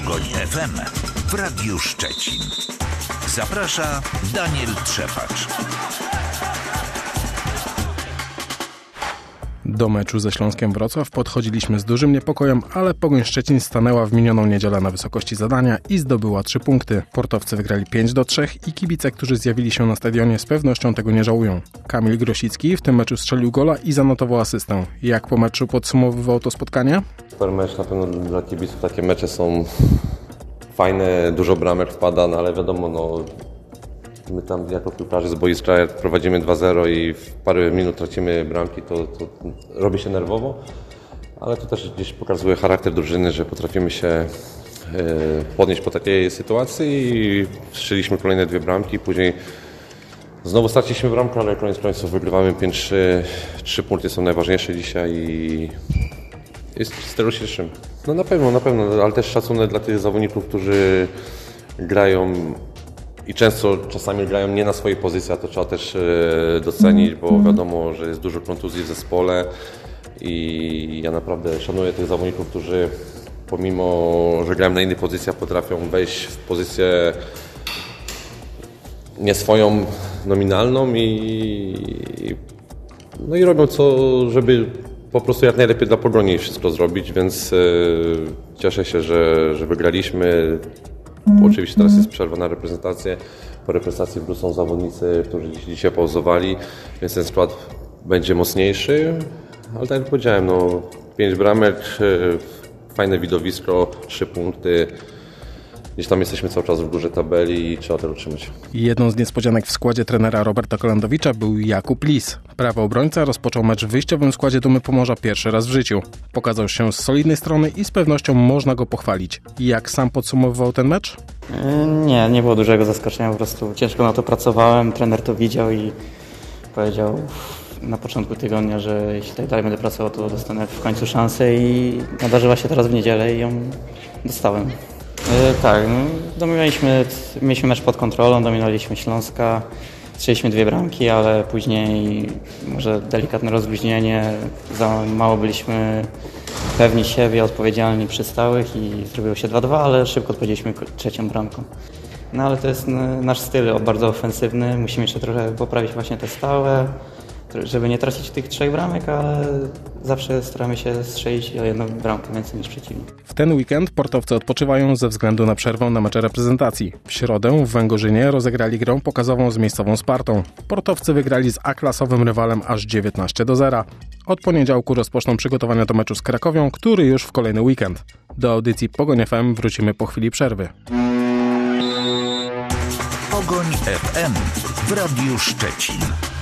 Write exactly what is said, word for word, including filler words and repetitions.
Pogoń F M w Radiu Szczecin. Zaprasza Daniel Trzepacz. Do meczu ze Śląskiem Wrocław podchodziliśmy z dużym niepokojem, ale Pogoń Szczecin stanęła w minioną niedzielę na wysokości zadania i zdobyła trzy punkty. Portowcy wygrali pięć do trzech i kibice, którzy zjawili się na stadionie, z pewnością tego nie żałują. Kamil Grosicki w tym meczu strzelił gola i zanotował asystę. Jak po meczu podsumowywał to spotkanie? Super mecz, na pewno dla kibiców takie mecze są fajne, dużo bramek wpada, no ale wiadomo, no my tam jako piłkarze z boiska, jak prowadzimy dwa zero i w parę minut tracimy bramki, to, to robi się nerwowo, ale to też gdzieś pokazuje charakter drużyny, że potrafimy się podnieść po takiej sytuacji i strzeliśmy kolejne dwie bramki, później znowu straciliśmy bramkę, ale koniec końców wygrywamy pięć trzy, trzy punkty są najważniejsze dzisiaj i, i z tego się cieszymy. No na pewno, na pewno, ale też szacunek dla tych zawodników, którzy grają i często czasami grają nie na swojej pozycji, a to trzeba też docenić, bo wiadomo, że jest dużo kontuzji w zespole i ja naprawdę szanuję tych zawodników, którzy pomimo, że grają na innych pozycjach, potrafią wejść w pozycję nie swoją nominalną i, no i robią co, żeby po prostu jak najlepiej dla Pogoni wszystko zrobić, więc cieszę się, że, że wygraliśmy. Oczywiście teraz jest przerwa na reprezentację. Po reprezentacji wrócą zawodnicy, którzy dzisiaj pauzowali, więc ten skład będzie mocniejszy. Ale tak jak powiedziałem, no, pięć bramek, fajne widowisko, trzy punkty. Gdzieś tam jesteśmy cały czas w górze tabeli i trzeba tego trzymać. Jedną z niespodzianek w składzie trenera Roberta Kolandowicza był Jakub Lis. Prawy obrońca rozpoczął mecz w wyjściowym składzie Dumy Pomorza pierwszy raz w życiu. Pokazał się z solidnej strony i z pewnością można go pochwalić. Jak sam podsumowywał ten mecz? Nie, nie było dużego zaskoczenia, po prostu ciężko na to pracowałem, trener to widział i powiedział na początku tygodnia, że jeśli tak dalej będę pracował, to dostanę w końcu szansę i nadarzyła się teraz w niedzielę i ją dostałem. Yy, tak, no, dominowaliśmy, mieliśmy mecz pod kontrolą, dominowaliśmy Śląska, strzeliśmy dwie bramki, ale później może delikatne rozluźnienie, za mało byliśmy pewni siebie, odpowiedzialni przy stałych i zrobiło się dwa dwa, ale szybko odpowiedzieliśmy trzecią bramką. No ale to jest nasz styl bardzo ofensywny, musimy jeszcze trochę poprawić właśnie te stałe, żeby nie tracić tych trzech bramek, ale zawsze staramy się strzelić o jedną bramkę więcej niż przeciwnik. W ten weekend portowcy odpoczywają ze względu na przerwę na mecze reprezentacji. W środę w Węgorzynie rozegrali grę pokazową z miejscową Spartą. Portowcy wygrali z A-klasowym rywalem aż dziewiętnaście do zera. Od poniedziałku rozpoczną przygotowania do meczu z Krakowią, który już w kolejny weekend. Do audycji Pogoń F M wrócimy po chwili przerwy. Pogoń F M w Radiu Szczecin.